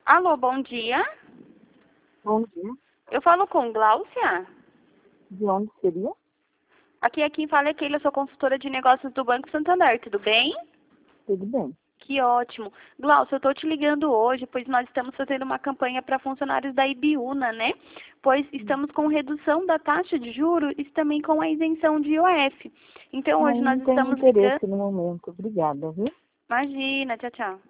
Alô, bom dia. Bom dia. Eu falo com Gláucia. De onde seria? Aqui quem fala é Keila, eu sou consultora de negócios do Banco Santander, tudo bem? Tudo bem. Que ótimo. Gláucia, eu estou te ligando hoje, pois nós estamos fazendo uma campanha para funcionários da Ibiúna, né? Pois estamos com redução da taxa de juros e também com a isenção de IOF. Então, hoje Não nós tenho estamos ligando... interesse no momento. Obrigada, viu? Imagina, tchau, tchau.